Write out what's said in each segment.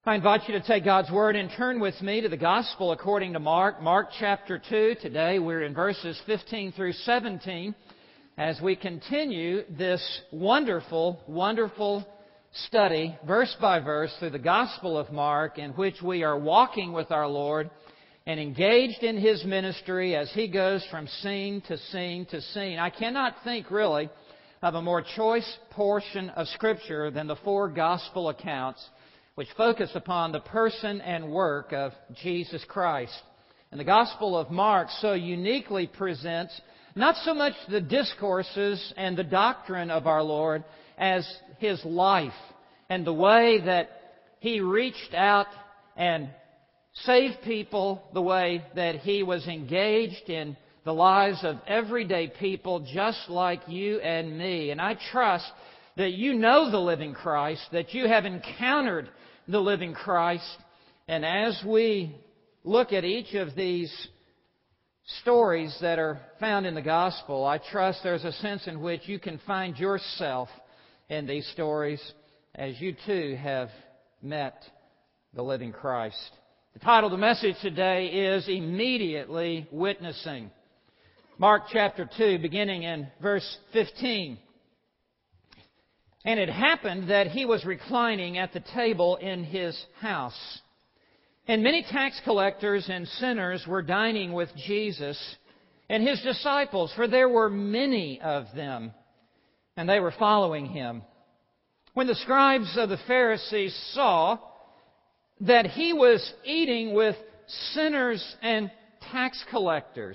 I invite you to take God's Word and turn with me to the Gospel according to Mark chapter 2. Today we're in verses 15 through 17 as we continue this wonderful study, verse by verse, through the Gospel of Mark, in which we are walking with our Lord and engaged in His ministry as He goes from scene to scene to scene. I cannot think really of a more choice portion of Scripture than the four Gospel accounts which focus upon the person and work of Jesus Christ. And the Gospel of Mark so uniquely presents not so much the discourses and the doctrine of our Lord as His life and the way that He reached out and saved people, the way that He was engaged in the lives of everyday people just like you and me. And I trust that you know the living Christ, that you have encountered the living Christ. And as we look at each of these stories that are found in the Gospel, I trust there's a sense in which you can find yourself in these stories as you too have met the living Christ. The title of the message today is Immediately Witnessing. Mark chapter 2, beginning in verse 15. And it happened that he was reclining at the table in his house. And many tax collectors and sinners were dining with Jesus and His disciples, for there were many of them, and they were following Him. When the scribes of the Pharisees saw that He was eating with sinners and tax collectors,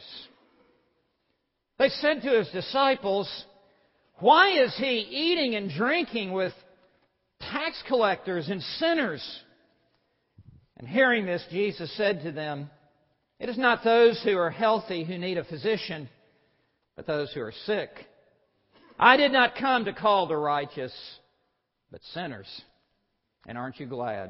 they said to His disciples, "Why is He eating and drinking with tax collectors and sinners?" And hearing this, Jesus said to them, "It is not those who are healthy who need a physician, but those who are sick. I did not come to call the righteous, but sinners. And aren't you glad?"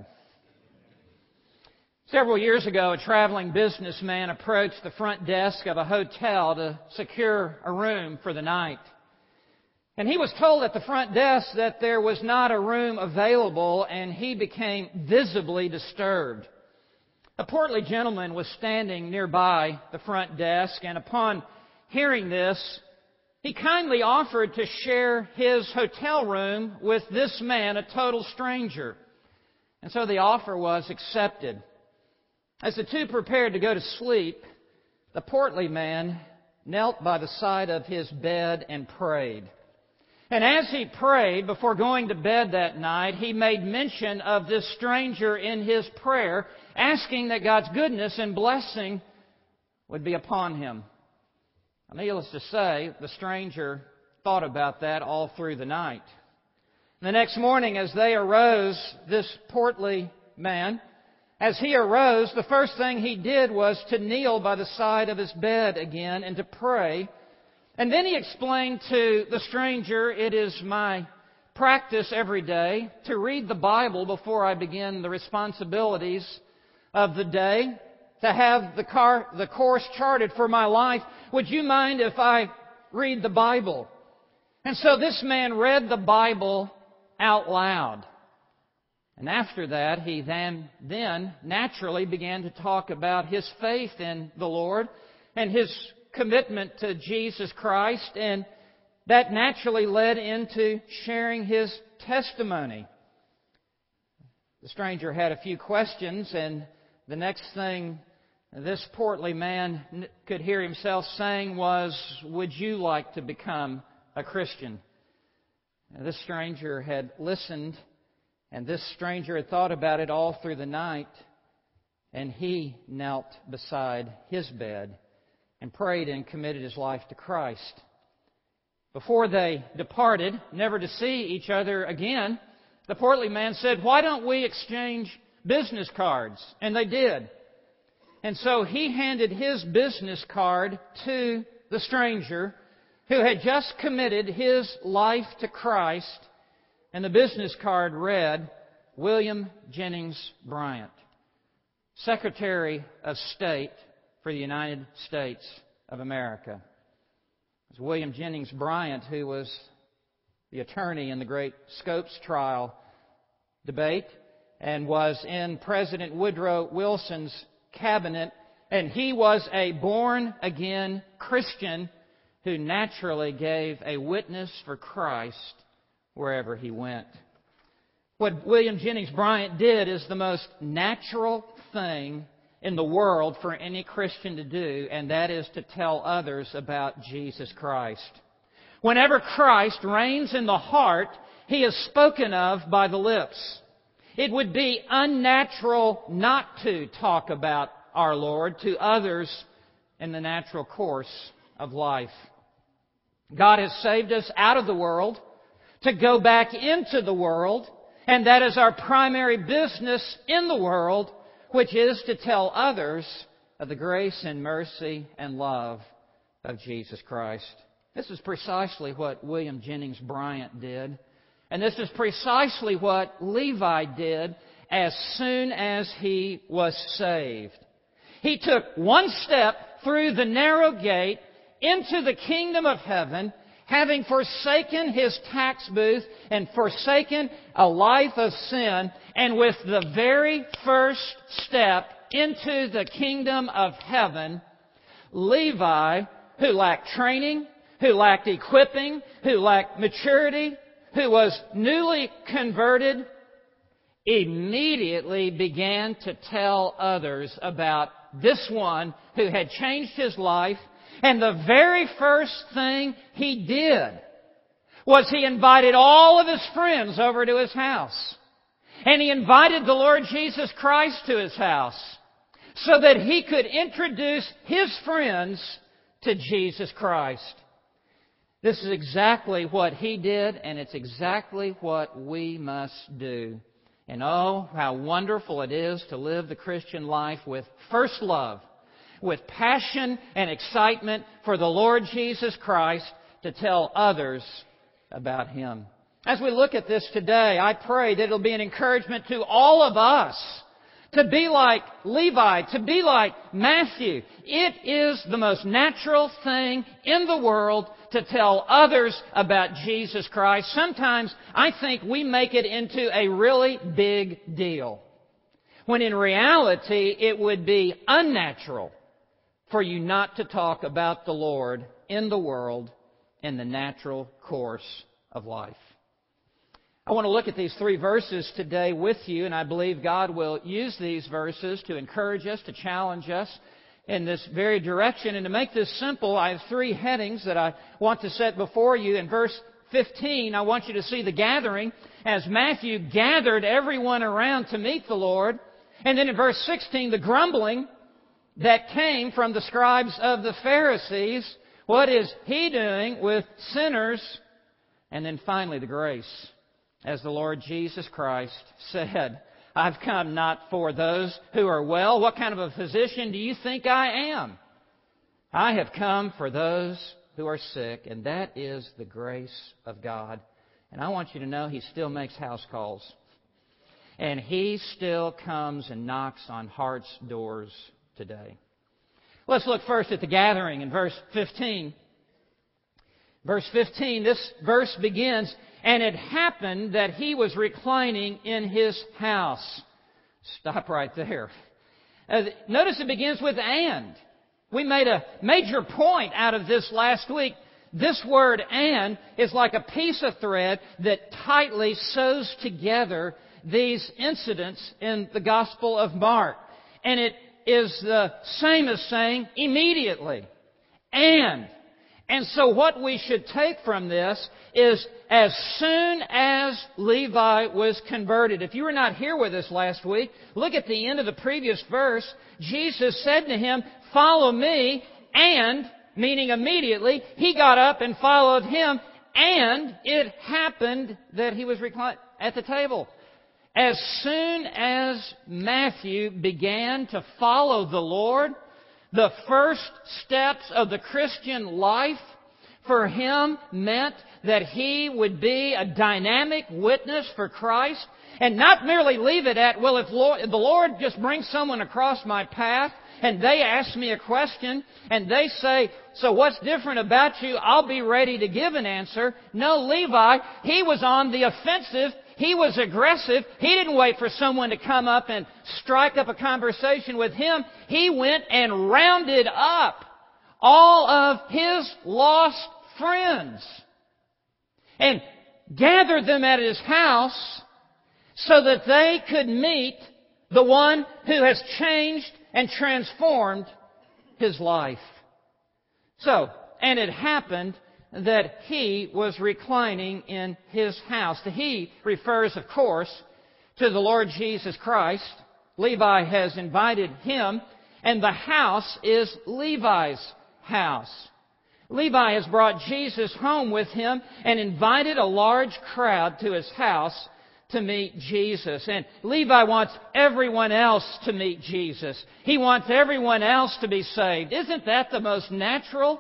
Several years ago, a traveling businessman approached the front desk of a hotel to secure a room for the night. And he was told at the front desk that there was not a room available, and he became visibly disturbed. A portly gentleman was standing nearby the front desk, and upon hearing this, he kindly offered to share his hotel room with this man, a total stranger. And so the offer was accepted. As the two prepared to go to sleep, the portly man knelt by the side of his bed and prayed. And as he prayed before going to bed that night, he made mention of this stranger in his prayer, asking that God's goodness and blessing would be upon him. Now, needless to say, the stranger thought about that all through the night. The next morning, as they arose, this portly man, as he arose, the first thing he did was to kneel by the side of his bed again and to pray. And then he explained to the stranger, "It is my practice every day to read the Bible before I begin the responsibilities of the day, to have the course charted for my life. Would you mind if I read the Bible?" And so this man read the Bible out loud. And after that, he then naturally began to talk about his faith in the Lord and his commitment to Jesus Christ, and that naturally led into sharing his testimony. The stranger had a few questions, and the next thing this portly man could hear himself saying was, "Would you like to become a Christian?" Now, this stranger had listened, and this stranger had thought about it all through the night, and he knelt beside his bed and prayed and committed his life to Christ. Before they departed, never to see each other again, the portly man said, "Why don't we exchange business cards?" And they did. And so he handed his business card to the stranger who had just committed his life to Christ, and the business card read, "William Jennings Bryan, Secretary of State for the United States of America." It was William Jennings Bryan who was the attorney in the great Scopes trial debate, and was in President Woodrow Wilson's cabinet. And he was a born-again Christian who naturally gave a witness for Christ wherever he went. What William Jennings Bryant did is the most natural thing in the world for any Christian to do, and that is to tell others about Jesus Christ. Whenever Christ reigns in the heart, He is spoken of by the lips. It would be unnatural not to talk about our Lord to others in the natural course of life. God has saved us out of the world to go back into the world, and that is our primary business in the world, which is to tell others of the grace and mercy and love of Jesus Christ. This is precisely what William Jennings Bryant did, and this is precisely what Levi did as soon as he was saved. He took one step through the narrow gate into the kingdom of heaven, having forsaken his tax booth and forsaken a life of sin, and with the very first step into the kingdom of heaven, Levi, who lacked training, who lacked equipping, who lacked maturity, who was newly converted, immediately began to tell others about this one who had changed his life. And the very first thing he did was he invited all of his friends over to his house. And he invited the Lord Jesus Christ to his house so that he could introduce his friends to Jesus Christ. This is exactly what he did, and it's exactly what we must do. And oh, how wonderful it is to live the Christian life with first love, with passion and excitement for the Lord Jesus Christ, to tell others about Him. As we look at this today, I pray that it'll be an encouragement to all of us to be like Levi, to be like Matthew. It is the most natural thing in the world to tell others about Jesus Christ. Sometimes I think we make it into a really big deal, when in reality it would be unnatural for you not to talk about the Lord in the world in the natural course of life. I want to look at these 3 verses today with you, and I believe God will use these verses to encourage us, to challenge us in this very direction. And to make this simple, I have 3 headings that I want to set before you. In verse 15, I want you to see the gathering as Matthew gathered everyone around to meet the Lord. And then in verse 16, the grumbling that came from the scribes of the Pharisees. What is he doing with sinners? And then finally, the grace. As the Lord Jesus Christ said, I've come not for those who are well. What kind of a physician do you think I am? I have come for those who are sick, and that is the grace of God. And I want you to know He still makes house calls. And He still comes and knocks on hearts' doors today. Let's look first at the gathering in verse 15. Verse 15, this verse begins, and it happened that he was reclining in his house. Stop right there. Notice it begins with and. We made a major point out of this last week. This word and is like a piece of thread that tightly sews together these incidents in the Gospel of Mark. And it is the same as saying immediately. And so what we should take from this is as soon as Levi was converted. If you were not here with us last week, look at the end of the previous verse. Jesus said to him, follow me, and, meaning immediately, he got up and followed him, and it happened that he was reclined at the table. As soon as Matthew began to follow the Lord, the first steps of the Christian life for him meant that he would be a dynamic witness for Christ, and not merely leave it at, well, if the Lord just brings someone across my path and they ask me a question and they say, so what's different about you? I'll be ready to give an answer. No, Levi, he was on the offensive. He was aggressive. He didn't wait for someone to come up and strike up a conversation with him. He went and rounded up all of his lost friends and gathered them at his house so that they could meet the one who has changed and transformed his life. So, and it happened that he was reclining in his house. The he refers, of course, to the Lord Jesus Christ. Levi has invited him, and the house is Levi's house. Levi has brought Jesus home with him and invited a large crowd to his house to meet Jesus. And Levi wants everyone else to meet Jesus. He wants everyone else to be saved. Isn't that the most natural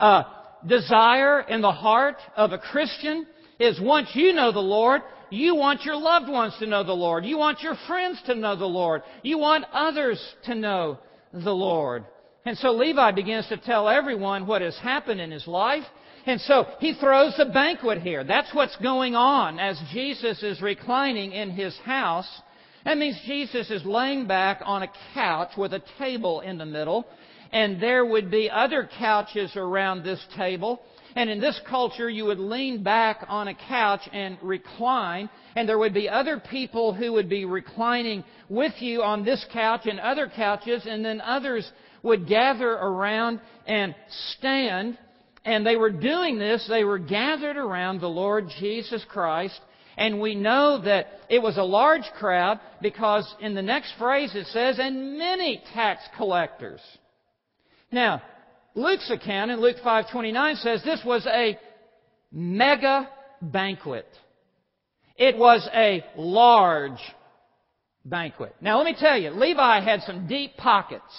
desire in the heart of a Christian? Is once you know the Lord, you want your loved ones to know the Lord. You want your friends to know the Lord. You want others to know the Lord. And so Levi begins to tell everyone what has happened in his life. And so he throws a banquet here. That's what's going on as Jesus is reclining in his house. That means Jesus is laying back on a couch with a table in the middle. And there would be other couches around this table. And in this culture, you would lean back on a couch and recline. And there would be other people who would be reclining with you on this couch and other couches. And then others would gather around and stand. And they were doing this. They were gathered around the Lord Jesus Christ. And we know that it was a large crowd because in the next phrase it says, and many tax collectors. Now, Luke's account in Luke 5:29 says this was a mega banquet. It was a large banquet. Now, let me tell you, Levi had some deep pockets.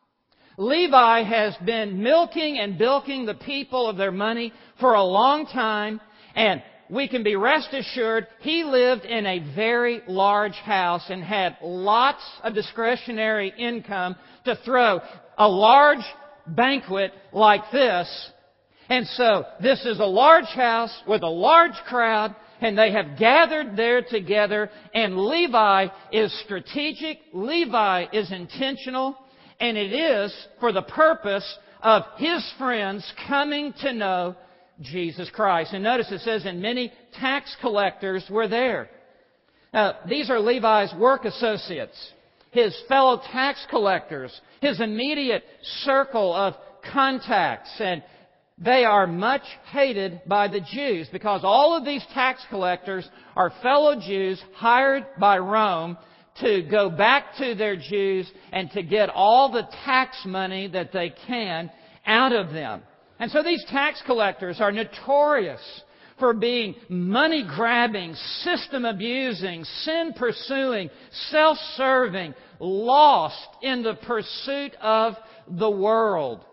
Levi has been milking and bilking the people of their money for a long time, and we can be rest assured he lived in a very large house and had lots of discretionary income to throw a large banquet like this. And so this is a large house with a large crowd, and they have gathered there together, and Levi is strategic, Levi is intentional, and it is for the purpose of his friends coming to know Jesus Christ. And notice it says, and many tax collectors were there. Now, these are Levi's work associates, his fellow tax collectors, his immediate circle of contacts. And they are much hated by the Jews because all of these tax collectors are fellow Jews hired by Rome to go back to their Jews and to get all the tax money that they can out of them. And so these tax collectors are notorious for being money-grabbing, system-abusing, sin-pursuing, self-serving, lost in the pursuit of the world.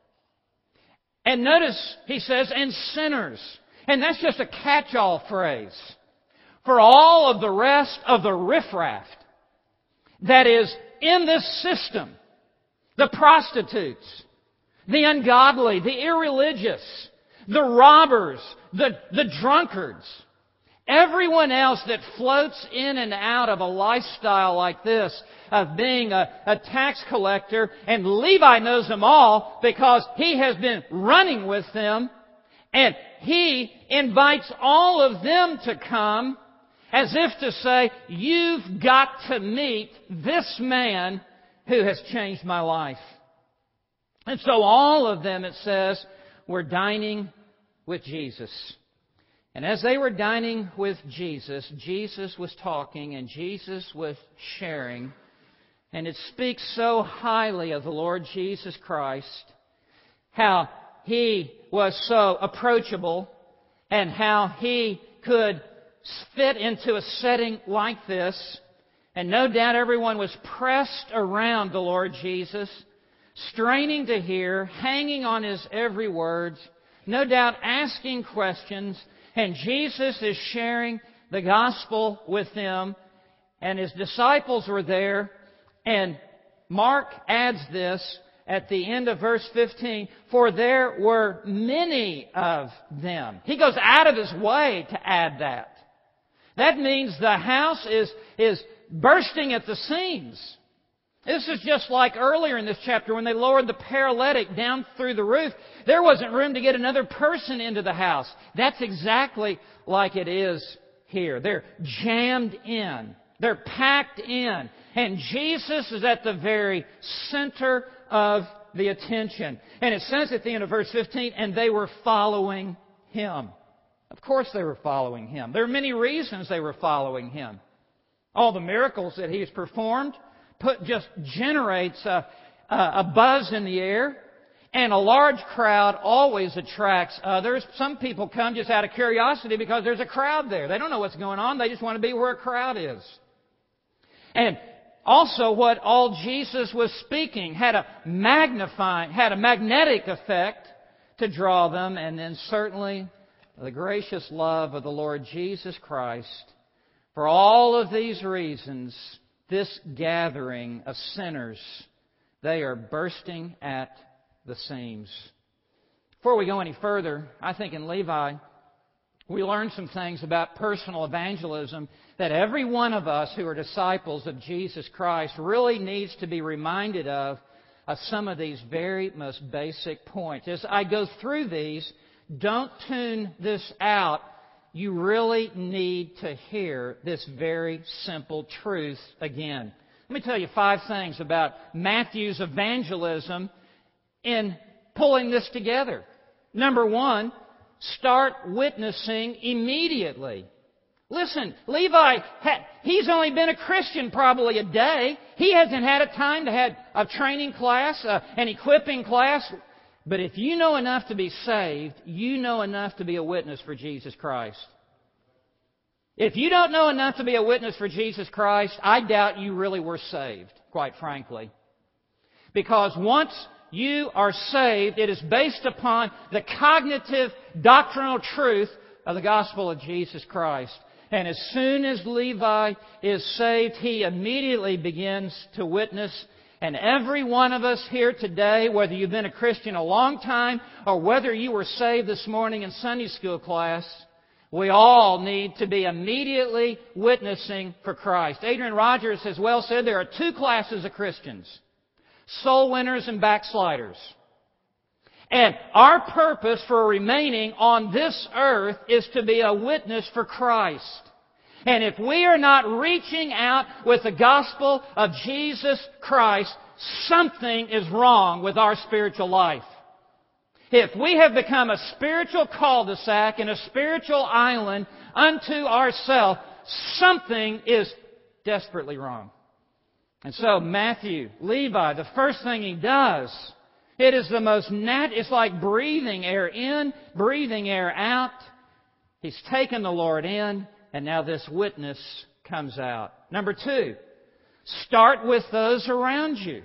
And notice, he says, and sinners. And that's just a catch-all phrase for all of the rest of the riffraff that is in this system. The prostitutes, the ungodly, the irreligious, the robbers, the drunkards, everyone else that floats in and out of a lifestyle like this of being a tax collector. And Levi knows them all because he has been running with them, and he invites all of them to come as if to say, you've got to meet this man who has changed my life. And so all of them, it says, were dining with Jesus. And as they were dining with Jesus, Jesus was talking and Jesus was sharing. And it speaks so highly of the Lord Jesus Christ, how He was so approachable and how He could fit into a setting like this. And no doubt everyone was pressed around the Lord Jesus, straining to hear, hanging on His every word, no doubt asking questions. And Jesus is sharing the gospel with them. And His disciples were there. And Mark adds this at the end of verse 15, for there were many of them. He goes out of His way to add that. That means the house is bursting at the seams. This is just like earlier in this chapter when they lowered the paralytic down through the roof. There wasn't room to get another person into the house. That's exactly like it is here. They're jammed in. They're packed in. And Jesus is at the very center of the attention. And it says at the end of verse 15, and they were following Him. Of course they were following Him. There are many reasons they were following Him. All the miracles that He's performed just generates a buzz in the air. And a large crowd always attracts others. Some people come just out of curiosity because there's a crowd there. They don't know what's going on. They just want to be where a crowd is. And also what all Jesus was speaking had a magnetic effect to draw them. And then certainly the gracious love of the Lord Jesus Christ. For all of these reasons, this gathering of sinners, they are bursting at the seams. Before we go any further, I think in Levi, we learn some things about personal evangelism that every one of us who are disciples of Jesus Christ really needs to be reminded of some of these very most basic points. As I go through these, don't tune this out. You really need to hear this very simple truth again. Let me tell you 5 things about Matthew's evangelism in pulling this together. Number 1, start witnessing immediately. Listen, Levi, he's only been a Christian probably a day. He hasn't had a time to have a training class, an equipping class. But if you know enough to be saved, you know enough to be a witness for Jesus Christ. If you don't know enough to be a witness for Jesus Christ, I doubt you really were saved, quite frankly. Because once you are saved, it is based upon the cognitive doctrinal truth of the gospel of Jesus Christ. And as soon as Levi is saved, he immediately begins to witness. And every one of us here today, whether you've been a Christian a long time or whether you were saved this morning in Sunday school class, we all need to be immediately witnessing for Christ. Adrian Rogers has well said there are 2 classes of Christians: soul winners and backsliders. And our purpose for remaining on this earth is to be a witness for Christ. And if we are not reaching out with the gospel of Jesus Christ, something is wrong with our spiritual life. If we have become a spiritual cul-de-sac and a spiritual island unto ourselves, something is desperately wrong. And so Levi, the first thing he does, it is the most it's like breathing air in, breathing air out. He's taken the Lord in, and now this witness comes out. Number 2, start with those around you.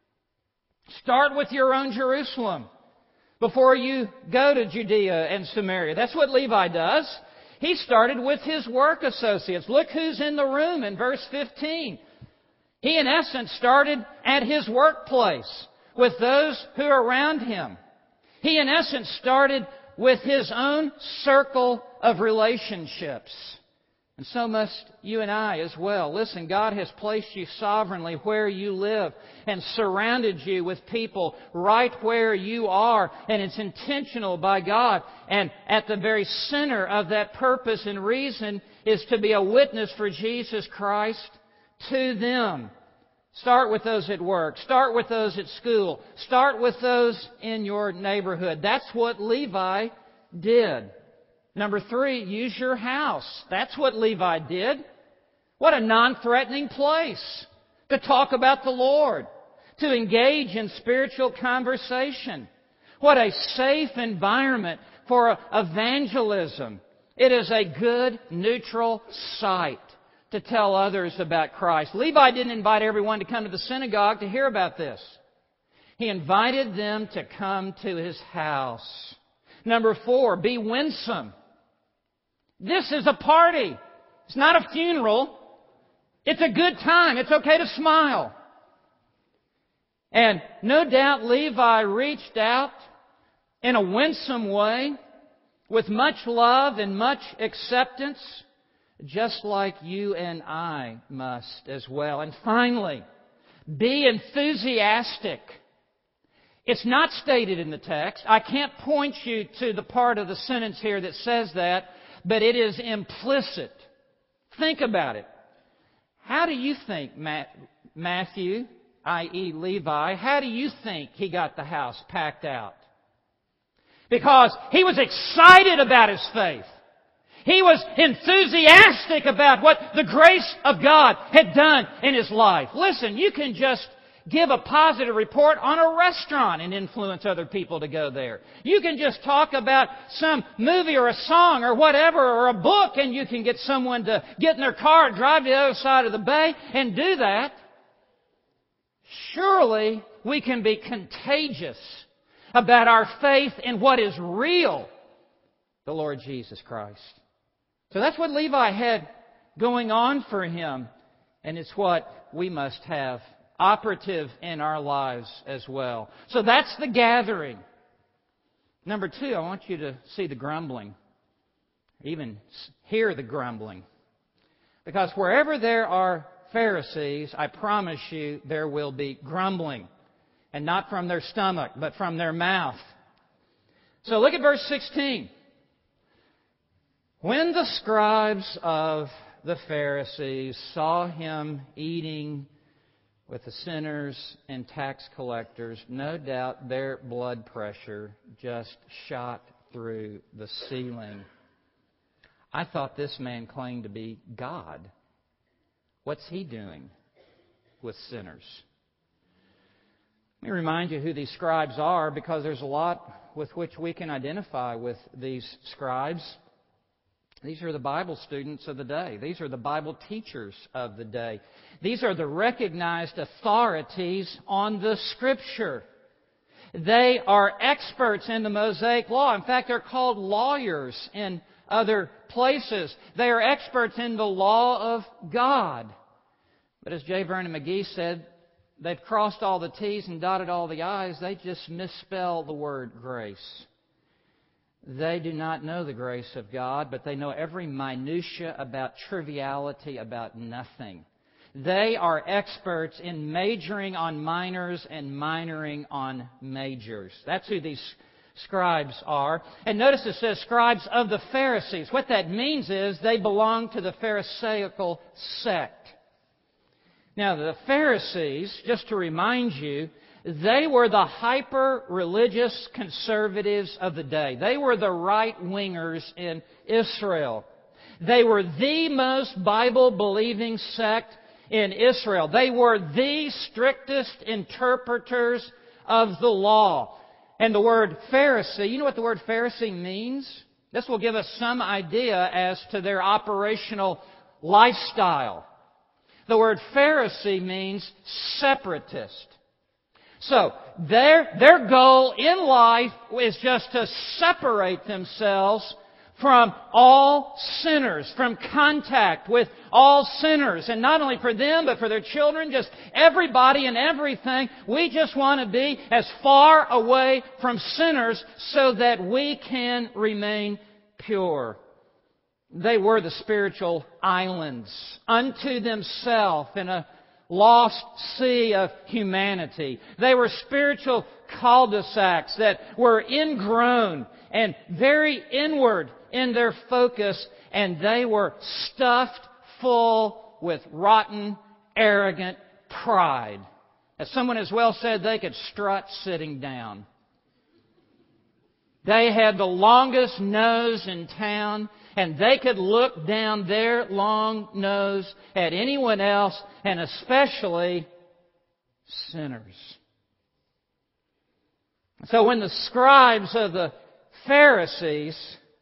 Start with your own Jerusalem before you go to Judea and Samaria. That's what Levi does. He started with his work associates. Look who's in the room in verse 15. He, in essence, started at his workplace with those who are around him. He, in essence, started with his own circle of relationships. And so must you and I as well. Listen, God has placed you sovereignly where you live and surrounded you with people right where you are. And it's intentional by God. And at the very center of that purpose and reason is to be a witness for Jesus Christ to them. Start with those at work. Start with those at school. Start with those in your neighborhood. That's what Levi did. Number 3, use your house. That's what Levi did. What a non-threatening place to talk about the Lord, to engage in spiritual conversation. What a safe environment for evangelism. It is a good, neutral site to tell others about Christ. Levi didn't invite everyone to come to the synagogue to hear about this. He invited them to come to his house. Number 4, be winsome. This is a party. It's not a funeral. It's a good time. It's okay to smile. And no doubt Levi reached out in a winsome way with much love and much acceptance. just like you and I must as well. And finally, be enthusiastic. It's not stated in the text. I can't point you to the part of the sentence here that says that, but it is implicit. Think about it. How do you think Matthew, i.e. Levi, how do you think he got the house packed out? Because he was excited about his faith. He was enthusiastic about what the grace of God had done in his life. Listen, you can just give a positive report on a restaurant and influence other people to go there. You can just talk about some movie or a song or whatever or a book, and you can get someone to get in their car and drive to the other side of the bay and do that. Surely we can be contagious about our faith in what is real, the Lord Jesus Christ. So that's what Levi had going on for him, and it's what we must have operative in our lives as well. So that's the gathering. Number 2, I want you to see the grumbling. Even hear the grumbling. Because wherever there are Pharisees, I promise you there will be grumbling. And not from their stomach, but from their mouth. So look at verse 16. When the scribes of the Pharisees saw him eating with the sinners and tax collectors, no doubt their blood pressure just shot through the ceiling. I thought this man claimed to be God. What's he doing with sinners? Let me remind you who these scribes are, because there's a lot with which we can identify with these scribes. These are the Bible students of the day. These are the Bible teachers of the day. These are the recognized authorities on the Scripture. They are experts in the Mosaic Law. In fact, they're called lawyers in other places. They are experts in the law of God. But as J. Vernon McGee said, they've crossed all the T's and dotted all the I's. They just misspell the word grace. They do not know the grace of God, but they know every minutia about triviality, about nothing. They are experts in majoring on minors and minoring on majors. That's who these scribes are. And notice it says scribes of the Pharisees. What that means is they belong to the Pharisaical sect. Now, the Pharisees, just to remind you, they were the hyper-religious conservatives of the day. They were the right-wingers in Israel. They were the most Bible-believing sect in Israel. They were the strictest interpreters of the law. And the word Pharisee, you know what the word Pharisee means? This will give us some idea as to their operational lifestyle. The word Pharisee means separatist. So, their goal in life is just to separate themselves from all sinners, from contact with all sinners. And not only for them, but for their children, just everybody and everything. We just want to be as far away from sinners so that we can remain pure. They were the spiritual islands unto themselves in a lost sea of humanity. They were spiritual cul-de-sacs that were ingrown and very inward in their focus, and they were stuffed full with rotten, arrogant pride. As someone has well said, they could strut sitting down. They had the longest nose in town, and they could look down their long nose at anyone else, and especially sinners. So when the scribes of the Pharisees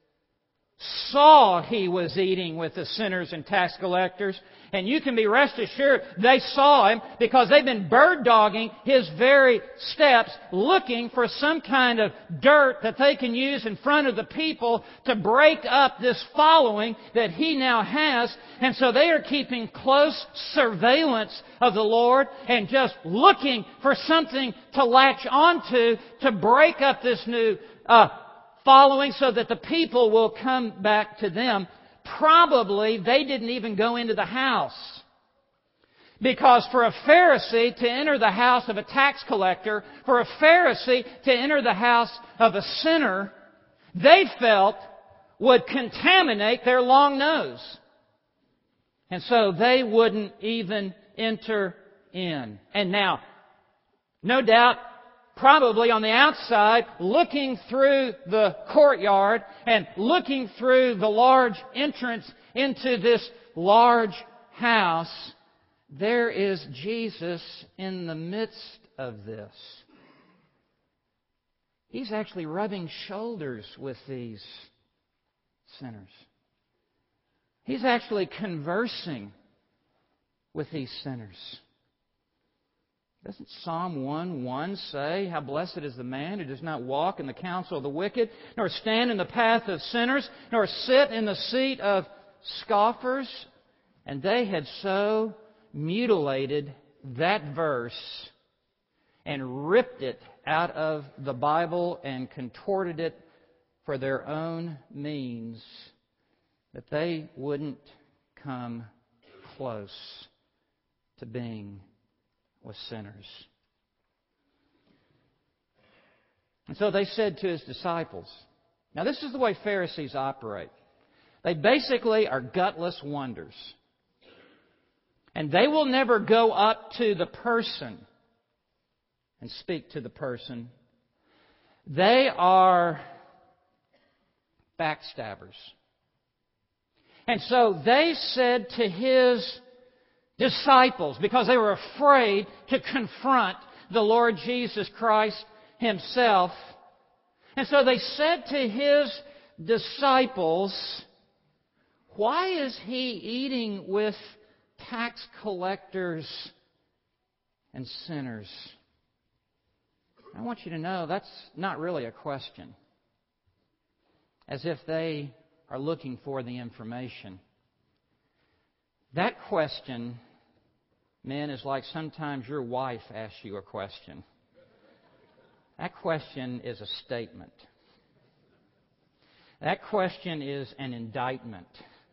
saw he was eating with the sinners and tax collectors, and you can be rest assured they saw him because they've been bird dogging his very steps, looking for some kind of dirt that they can use in front of the people to break up this following that he now has. And so they are keeping close surveillance of the Lord and just looking for something to latch onto to break up this new following so that the people will come back to them. probably they didn't even go into the house. Because for a Pharisee to enter the house of a tax collector, for a Pharisee to enter the house of a sinner, they felt would contaminate their long nose. And so they wouldn't even enter in. And now, no doubt, probably on the outside, looking through the courtyard and looking through the large entrance into this large house, there is Jesus in the midst of this. He's actually rubbing shoulders with these sinners. He's actually conversing with these sinners. Doesn't Psalm 1:1 say, "How blessed is the man who does not walk in the counsel of the wicked, nor stand in the path of sinners, nor sit in the seat of scoffers"? And they had so mutilated that verse and ripped it out of the Bible and contorted it for their own means that they wouldn't come close to being with sinners. And so they said to His disciples, now this is the way Pharisees operate. They basically are gutless wonders. And they will never go up to the person and speak to the person. They are backstabbers. And so they said to His disciples, because they were afraid to confront the Lord Jesus Christ Himself, and so they said to His disciples, "Why is He eating with tax collectors and sinners?" I want you to know that's not really a question. As if they are looking for the information. That question, men, is like sometimes your wife asks you a question. That question is a statement. That question is an indictment.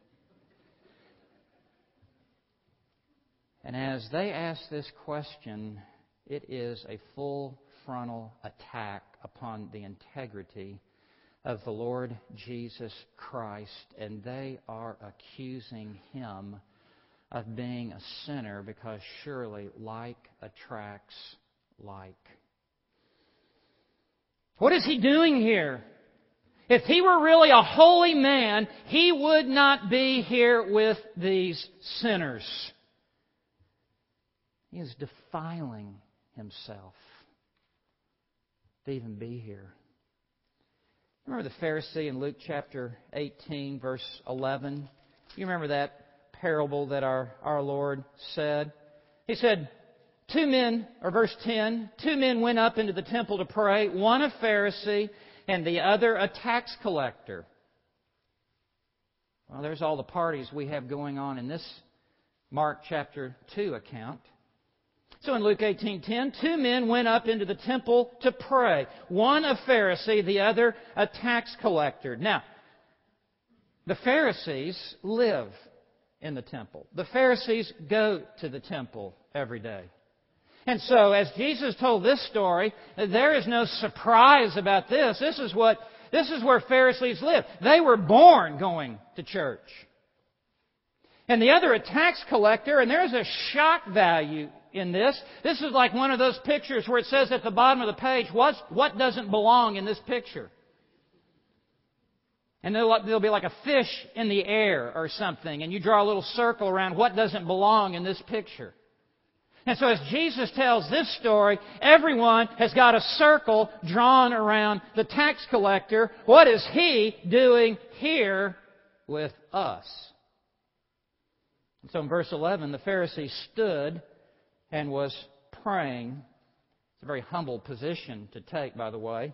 And as they ask this question, it is a full frontal attack upon the integrity of the Lord Jesus Christ, and they are accusing Him of being a sinner because surely like attracts like. What is He doing here? If He were really a holy man, He would not be here with these sinners. He is defiling Himself to even be here. Remember the Pharisee in Luke chapter 18, verse 11? You remember that parable that our Lord said? He said, verse 10, two men went up into the temple to pray, one a Pharisee and the other a tax collector. Well, there's all the parties we have going on in this Mark chapter 2 account. So in Luke 18:10, two men went up into the temple to pray. One a Pharisee, the other a tax collector. Now, the Pharisees live in the temple. The Pharisees go to the temple every day. And so, as Jesus told this story, there is no surprise about this. This is where Pharisees live. They were born going to church. And the other a tax collector, and there's a shock value in this. This is like one of those pictures where it says at the bottom of the page, what doesn't belong in this picture? And there'll be like a fish in the air or something, and you draw a little circle around what doesn't belong in this picture. And so as Jesus tells this story, everyone has got a circle drawn around the tax collector. What is he doing here with us? And so in verse 11, the Pharisee stood and was praying. It's a very humble position to take, by the way.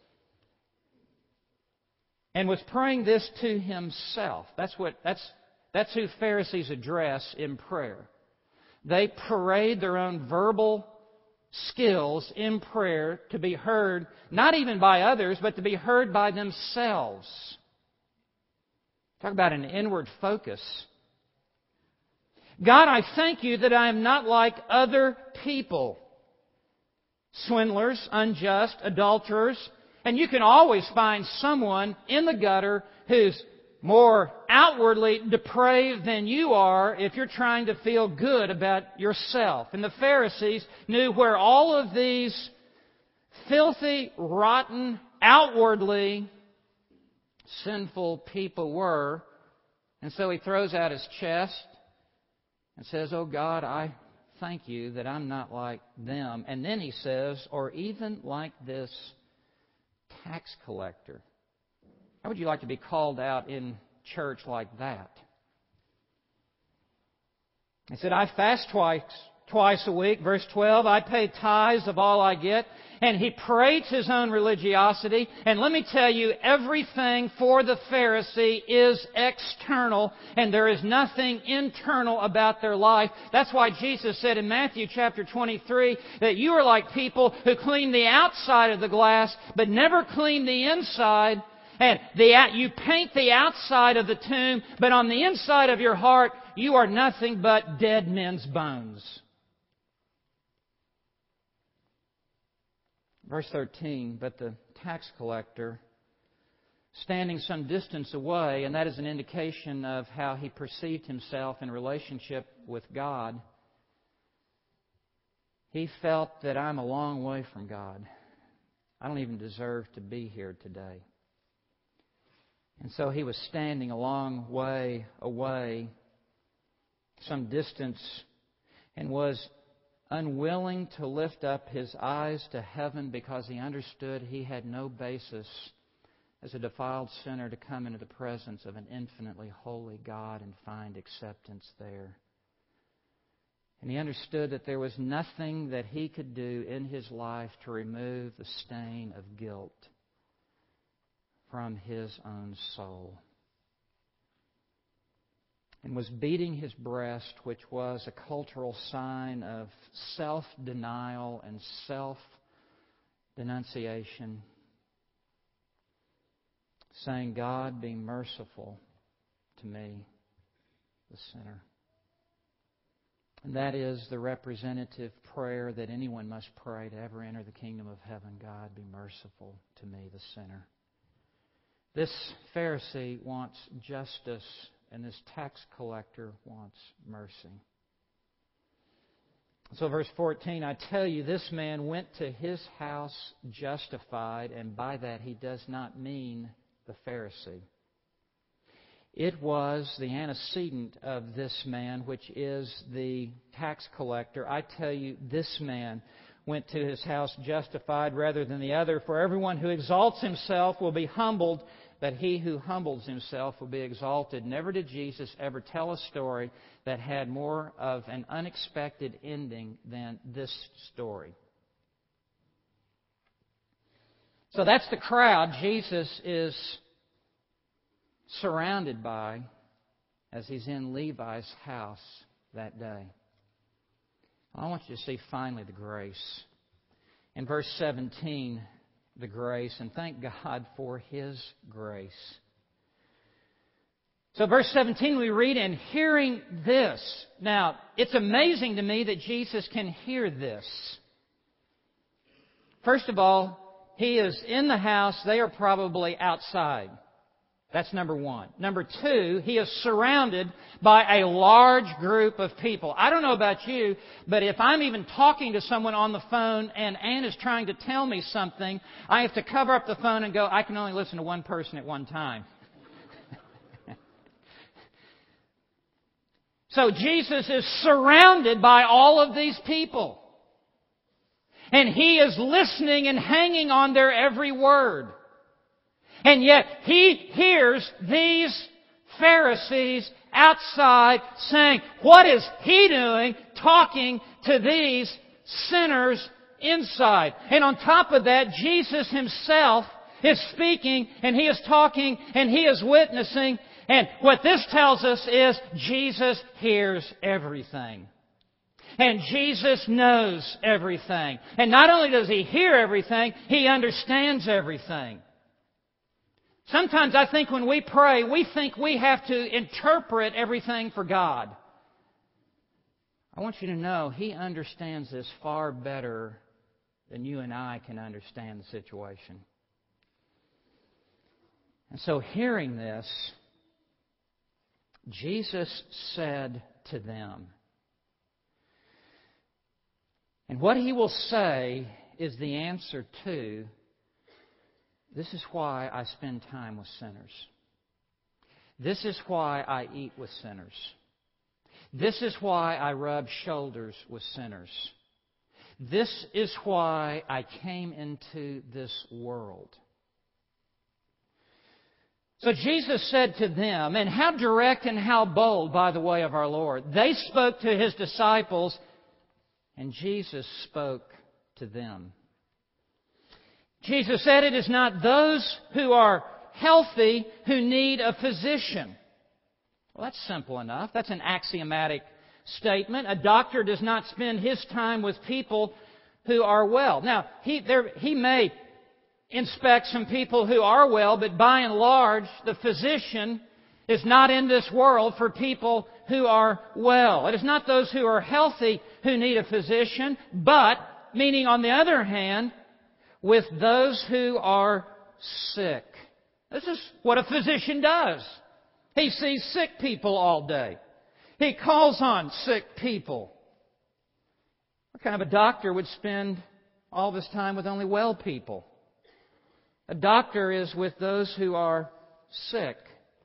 And was praying this to himself. That's who Pharisees address in prayer. They parade their own verbal skills in prayer to be heard, not even by others, but to be heard by themselves. Talk about an inward focus. God, I thank You that I am not like other people. Swindlers, unjust, adulterers. And you can always find someone in the gutter who's more outwardly depraved than you are if you're trying to feel good about yourself. And the Pharisees knew where all of these filthy, rotten, outwardly sinful people were. And so He throws out His chest and says, "Oh God, I thank You that I'm not like them." And then He says, "or even like this tax collector." How would you like to be called out in church like that? He said, "I fast twice a week." Verse 12, "I pay tithes of all I get." And he parades his own religiosity. And let me tell you, everything for the Pharisee is external, and there is nothing internal about their life. That's why Jesus said in Matthew chapter 23 that you are like people who clean the outside of the glass, but never clean the inside. And you paint the outside of the tomb, but on the inside of your heart, you are nothing but dead men's bones. Verse 13, "But the tax collector, standing some distance away," and that is an indication of how he perceived himself in relationship with God. He felt that I'm a long way from God. I don't even deserve to be here today. And so he was standing a long way away, some distance, and was unwilling to lift up his eyes to heaven because he understood he had no basis as a defiled sinner to come into the presence of an infinitely holy God and find acceptance there. And he understood that there was nothing that he could do in his life to remove the stain of guilt from his own soul. And was beating his breast, which was a cultural sign of self-denial and self-denunciation, saying, "God, be merciful to me, the sinner." And that is the representative prayer that anyone must pray to ever enter the kingdom of heaven. God, be merciful to me, the sinner. This Pharisee wants justice, and this tax collector wants mercy. So verse 14, "I tell you, this man went to his house justified," and by that he does not mean the Pharisee. It was the antecedent of this man, which is the tax collector. "I tell you, this man went to his house justified rather than the other. For everyone who exalts himself will be humbled, but he who humbles himself will be exalted." Never did Jesus ever tell a story that had more of an unexpected ending than this story. So that's the crowd Jesus is surrounded by as he's in Levi's house that day. I want you to see finally the grace. In verse 17, the grace, and thank God for His grace. So verse 17 we read, "And hearing this." Now, it's amazing to me that Jesus can hear this. First of all, He is in the house. They are probably outside. That's number one. Number two, He is surrounded by a large group of people. I don't know about you, but if I'm even talking to someone on the phone and Ann is trying to tell me something, I have to cover up the phone and go, I can only listen to one person at one time. So Jesus is surrounded by all of these people. And He is listening and hanging on their every word. And yet He hears these Pharisees outside saying, what is He doing talking to these sinners inside? And on top of that, Jesus Himself is speaking and He is talking and He is witnessing. And what this tells us is Jesus hears everything. And Jesus knows everything. And not only does He hear everything, He understands everything. Sometimes I think when we pray, we think we have to interpret everything for God. I want you to know He understands this far better than you and I can understand the situation. And so hearing this, Jesus said to them, and what He will say is the answer to, this is why I spend time with sinners. This is why I eat with sinners. This is why I rub shoulders with sinners. This is why I came into this world. So Jesus said to them, and how direct and how bold, by the way, of our Lord. They spoke to His disciples, and Jesus spoke to them. Jesus said, it is not those who are healthy who need a physician. Well, that's simple enough. That's an axiomatic statement. A doctor does not spend his time with people who are well. Now, he may inspect some people who are well, but by and large, the physician is not in this world for people who are well. It is not those who are healthy who need a physician, but, meaning on the other hand, with those who are sick. This is what a physician does. He sees sick people all day. He calls on sick people. What kind of a doctor would spend all this time with only well people? A doctor is with those who are sick.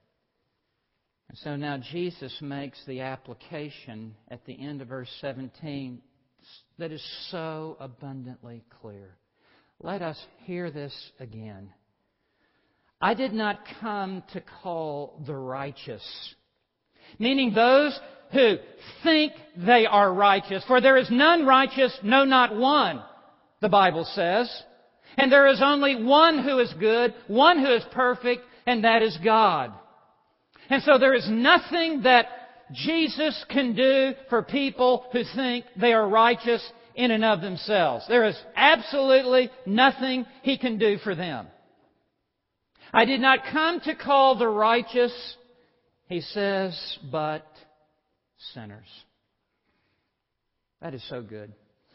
And so now Jesus makes the application at the end of verse 17 that is so abundantly clear. Let us hear this again. I did not come to call the righteous, meaning those who think they are righteous. For there is none righteous, no, not one, the Bible says. And there is only one who is good, one who is perfect, and that is God. And so there is nothing that Jesus can do for people who think they are righteous in and of themselves. There is absolutely nothing He can do for them. I did not come to call the righteous, He says, but sinners. That is so good.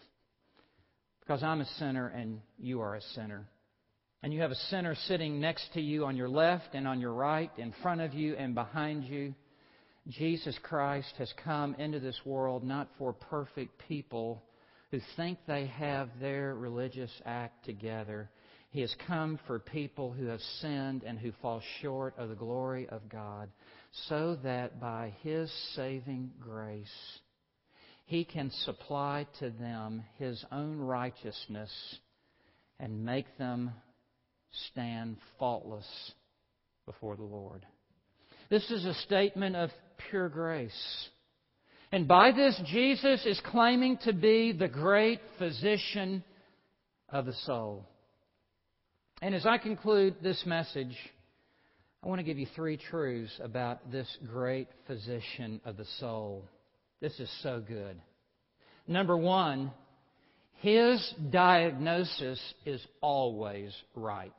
Because I'm a sinner and you are a sinner. And you have a sinner sitting next to you on your left and on your right, in front of you and behind you. Jesus Christ has come into this world not for perfect people who think they have their religious act together. He has come for people who have sinned and who fall short of the glory of God, so that by His saving grace, He can supply to them His own righteousness and make them stand faultless before the Lord. This is a statement of pure grace. And by this, Jesus is claiming to be the great physician of the soul. And as I conclude this message, I want to give you 3 truths about this great physician of the soul. This is so good. Number 1, His diagnosis is always right.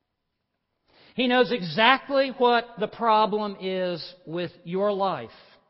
He knows exactly what the problem is with your life.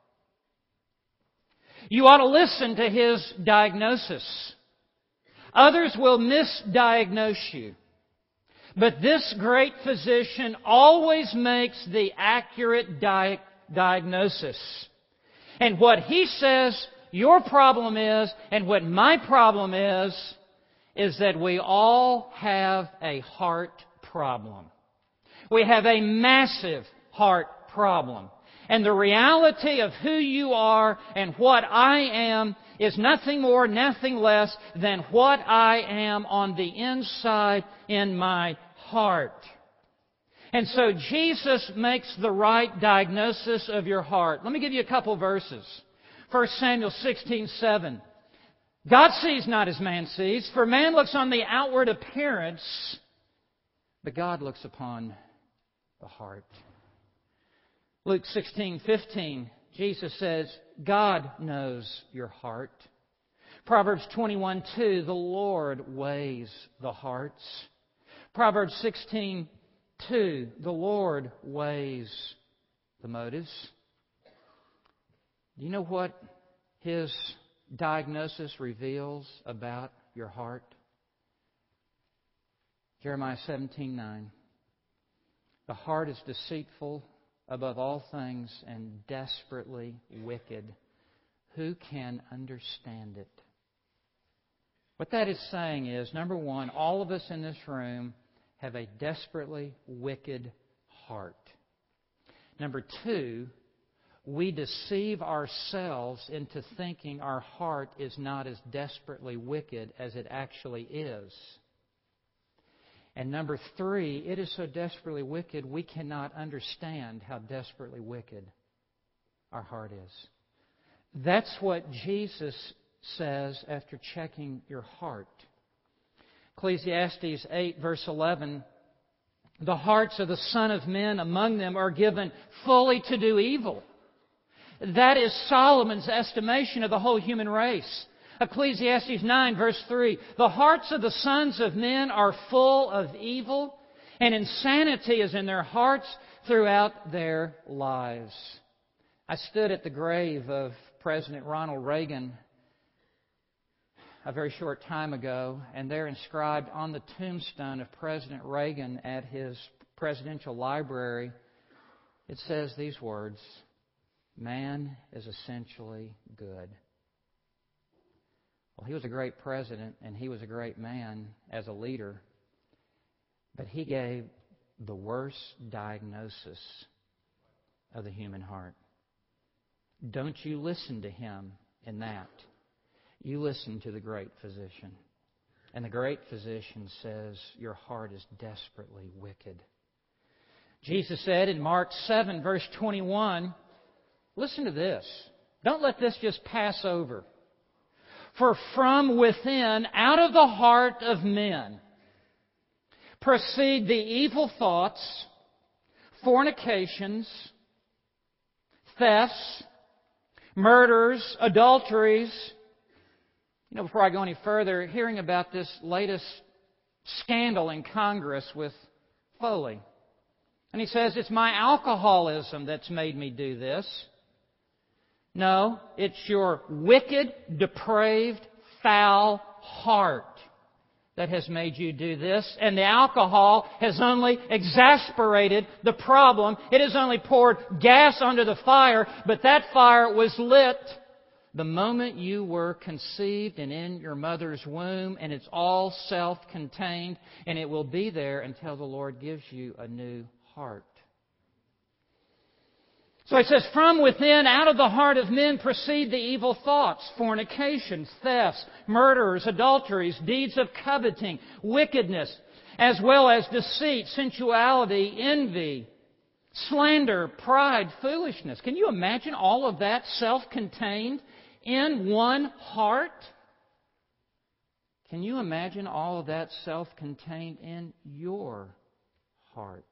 You ought to listen to His diagnosis. Others will misdiagnose you. But this great physician always makes the accurate diagnosis. And what He says your problem is, and what my problem is that we all have a heart problem. We have a massive heart problem. And the reality of who you are and what I am is nothing more, nothing less than what I am on the inside in my heart. And so Jesus makes the right diagnosis of your heart. Let me give you a couple verses. 1 Samuel 16:7. God sees not as man sees, for man looks on the outward appearance, but God looks upon the heart. Luke 16:15, Jesus says, God knows your heart. Proverbs 21:2, the Lord weighs the hearts. Proverbs 16:10, 2, the Lord weighs the motives. Do you know what His diagnosis reveals about your heart? Jeremiah 17:9. The heart is deceitful above all things and desperately wicked. Who can understand it? What that is saying is, number one, all of us in this room have a desperately wicked heart. Number two, we deceive ourselves into thinking our heart is not as desperately wicked as it actually is. And number three, it is so desperately wicked we cannot understand how desperately wicked our heart is. That's what Jesus says after checking your heart. Ecclesiastes 8 verse 11, the hearts of the Son of Men among them are given fully to do evil. That is Solomon's estimation of the whole human race. Ecclesiastes 9 verse 3, the hearts of the sons of men are full of evil, and insanity is in their hearts throughout their lives. I stood at the grave of President Ronald Reagan a very short time ago, and there inscribed on the tombstone of President Reagan at his presidential library, it says these words, "Man is essentially good." Well, he was a great president and he was a great man as a leader, but he gave the worst diagnosis of the human heart. Don't you listen to him in that. You listen to the great physician. And the great physician says your heart is desperately wicked. Jesus said in Mark 7 verse 21, listen to this. Don't let this just pass over. For from within, out of the heart of men, proceed the evil thoughts, fornications, thefts, murders, adulteries. You know, before I go any further, hearing about this latest scandal in Congress with Foley. And he says, it's my alcoholism that's made me do this. No, it's your wicked, depraved, foul heart that has made you do this. And the alcohol has only exasperated the problem. It has only poured gas onto the fire, but that fire was lit the moment you were conceived and in your mother's womb, and it's all self-contained, and it will be there until the Lord gives you a new heart. So he says, from within, out of the heart of men proceed the evil thoughts, fornications, thefts, murders, adulteries, deeds of coveting, wickedness, as well as deceit, sensuality, envy, slander, pride, foolishness. Can you imagine all of that self-contained in one heart? Can you imagine all of that self-contained in your heart?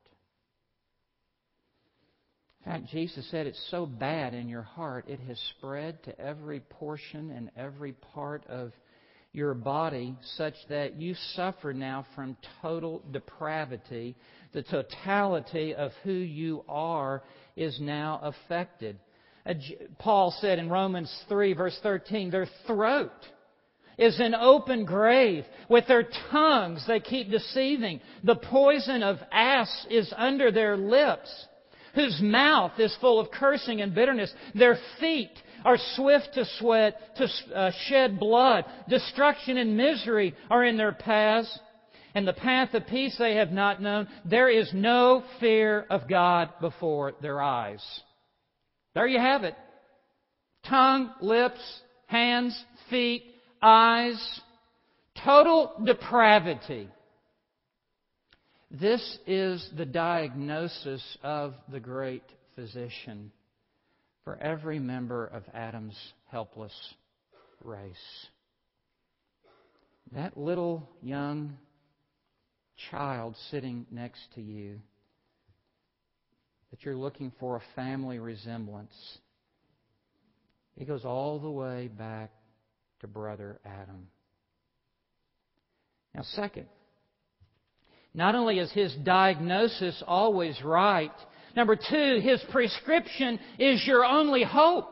In fact, Jesus said it's so bad in your heart, it has spread to every portion and every part of your body such that you suffer now from total depravity. The totality of who you are is now affected. Paul said in Romans 3 verse 13, their throat is an open grave. With their tongues they keep deceiving. The poison of asps is under their lips, whose mouth is full of cursing and bitterness. Their feet are swift to shed blood. Destruction and misery are in their paths, and the path of peace they have not known. There is no fear of God before their eyes. There you have it. Tongue, lips, hands, feet, eyes. Total depravity. This is the diagnosis of the great physician for every member of Adam's helpless race. That little young child sitting next to you, that you're looking for a family resemblance, he goes all the way back to Brother Adam. Now, second, Not only is his diagnosis always right, number two, his prescription is your only hope.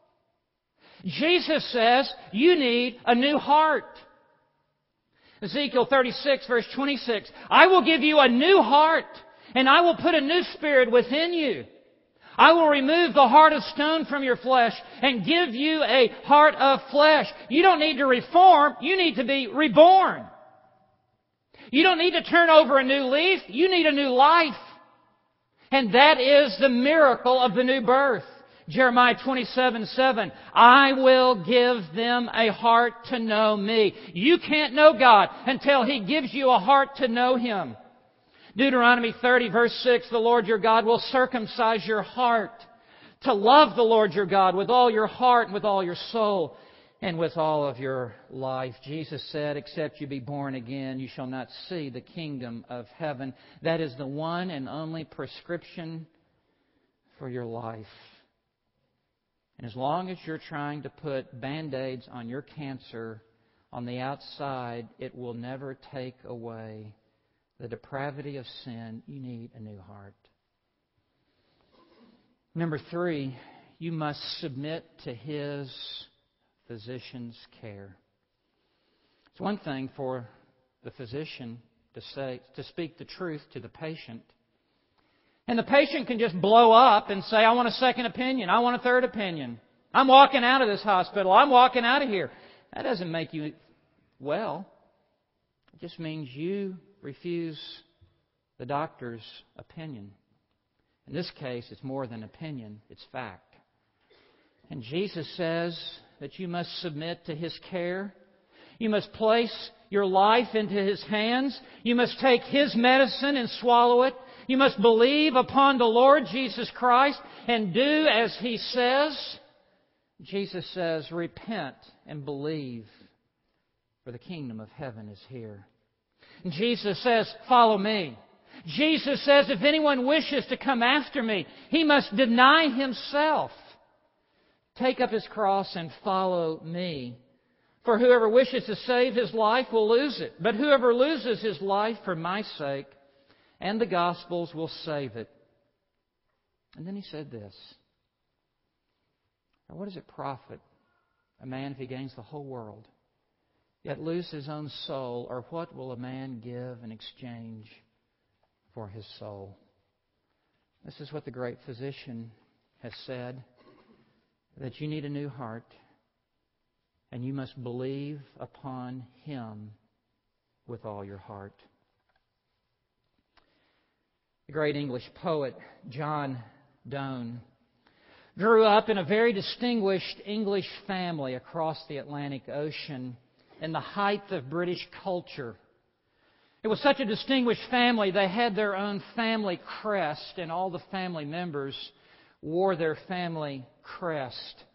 Jesus says you need a new heart. Ezekiel 36, verse 26, I will give you a new heart, and I will put a new spirit within you. I will remove the heart of stone from your flesh and give you a heart of flesh. You don't need to reform, you need to be reborn. You don't need to turn over a new leaf, you need a new life. And that is the miracle of the new birth. Jeremiah 27:7, I will give them a heart to know me. You can't know God until He gives you a heart to know Him. Deuteronomy 30, verse 6, the Lord your God will circumcise your heart to love the Lord your God with all your heart and with all your soul and with all of your life. Jesus said, except you be born again, you shall not see the kingdom of heaven. That is the one and only prescription for your life. And as long as you're trying to put Band-Aids on your cancer on the outside, it will never take away the depravity of sin. You need a new heart. Number three, you must submit to His physician's care. It's one thing for the physician to speak the truth to the patient. And the patient can just blow up and say, I want a second opinion. I want a third opinion. I'm walking out of this hospital. I'm walking out of here. That doesn't make you well. It just means you refuse the doctor's opinion. In this case, it's more than opinion. It's fact. And Jesus says that you must submit to His care. You must place your life into His hands. You must take His medicine and swallow it. You must believe upon the Lord Jesus Christ and do as He says. Jesus says, repent and believe, for the kingdom of heaven is here. And Jesus says, follow me. Jesus says, if anyone wishes to come after me, he must deny himself, take up his cross and follow me. For whoever wishes to save his life will lose it. But whoever loses his life for my sake and the gospel's will save it. And then He said this, now what does it profit a man if he gains the whole world, yet lose his own soul? Or what will a man give in exchange for his soul? This is what the great physician has said, that you need a new heart, and you must believe upon Him with all your heart. The great English poet John Donne grew up in a very distinguished English family across the Atlantic Ocean in the height of British culture. It was such a distinguished family, they had their own family crest, and all the family members wore their family crest.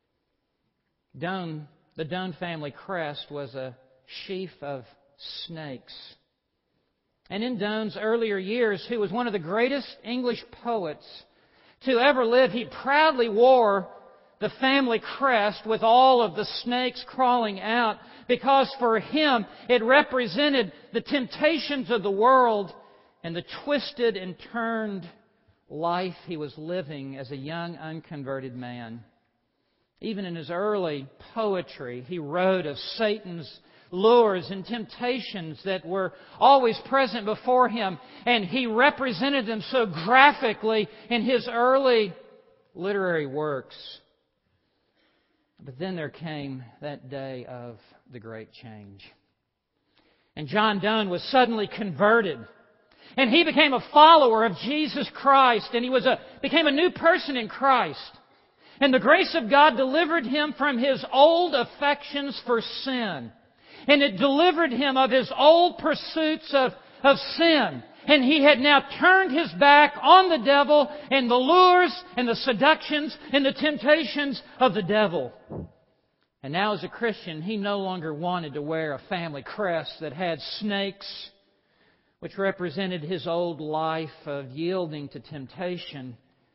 The Donne family crest was a sheaf of snakes. And in Donne's earlier years, who was one of the greatest English poets to ever live, he proudly wore the family crest with all of the snakes crawling out, because for him it represented the temptations of the world and the twisted and turned life he was living as a young unconverted man. Even in his early poetry, he wrote of Satan's lures and temptations that were always present before him, and he represented them so graphically in his early literary works. But then there came that day of the great change. And John Donne was suddenly converted. And he became a follower of Jesus Christ. And he became a new person in Christ. And the grace of God delivered him from his old affections for sin. And it delivered him of his old pursuits of sin. And he had now turned his back on the devil and the lures and the seductions and the temptations of the devil. And now as a Christian, he no longer wanted to wear a family crest that had snakes, which represented his old life of yielding to temptation.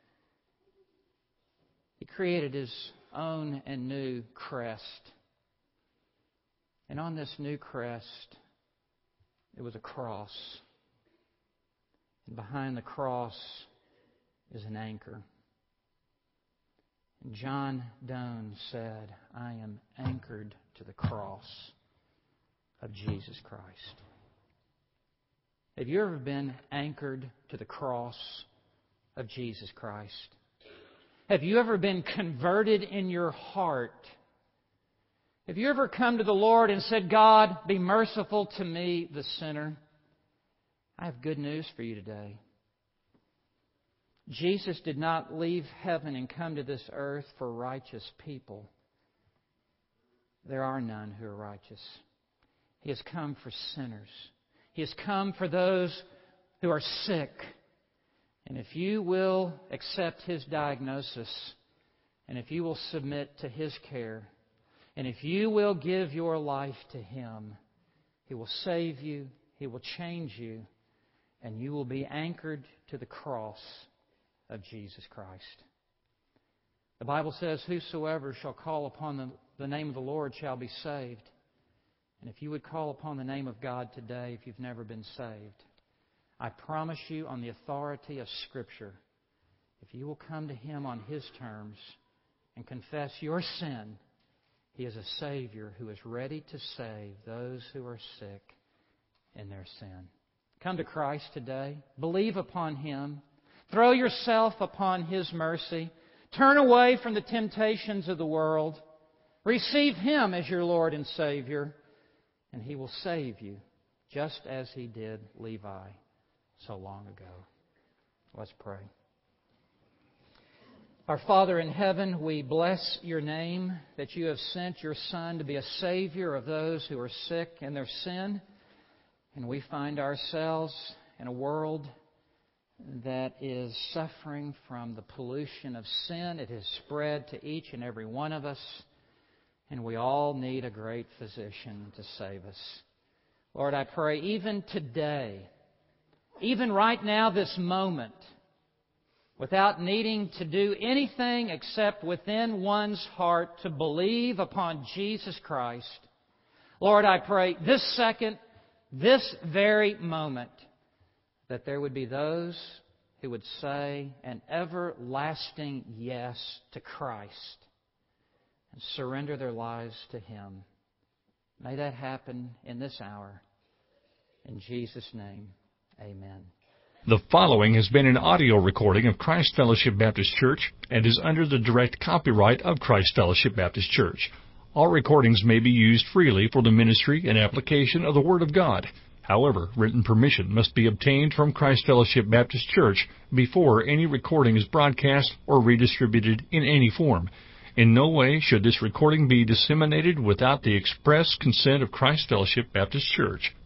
He created his own and new crest. And on this new crest, it was a cross. And behind the cross is an anchor. And John Doane said, I am anchored to the cross of Jesus Christ. Have you ever been anchored to the cross of Jesus Christ? Have you ever been converted in your heart? Have you ever come to the Lord and said, God, be merciful to me, the sinner? I have good news for you today. Jesus did not leave heaven and come to this earth for righteous people. There are none who are righteous. He has come for sinners. He has come for those who are sick. And if you will accept His diagnosis, and if you will submit to His care, and if you will give your life to Him, He will save you, He will change you, and you will be anchored to the cross of Jesus Christ. The Bible says, whosoever shall call upon the name of the Lord shall be saved. And if you would call upon the name of God today, if you've never been saved, I promise you on the authority of Scripture, if you will come to Him on His terms and confess your sin, He is a Savior who is ready to save those who are sick in their sin. Come to Christ today. Believe upon Him. Throw yourself upon His mercy. Turn away from the temptations of the world. Receive Him as your Lord and Savior, and He will save you, just as He did Levi so long ago. Let's pray. Our Father in heaven, we bless Your name that You have sent Your Son to be a Savior of those who are sick in their sin. And we find ourselves in a world that is suffering from the pollution of sin. It has spread to each and every one of us. And we all need a great physician to save us. Lord, I pray even today, even right now, this moment, without needing to do anything except within one's heart to believe upon Jesus Christ, Lord, I pray this second, this very moment, that there would be those who would say an everlasting yes to Christ and surrender their lives to Him. May that happen in this hour. In Jesus' name, amen. The following has been an audio recording of Christ Fellowship Baptist Church and is under the direct copyright of Christ Fellowship Baptist Church. All recordings may be used freely for the ministry and application of the Word of God. However, written permission must be obtained from Christ Fellowship Baptist Church before any recording is broadcast or redistributed in any form. In no way should this recording be disseminated without the express consent of Christ Fellowship Baptist Church.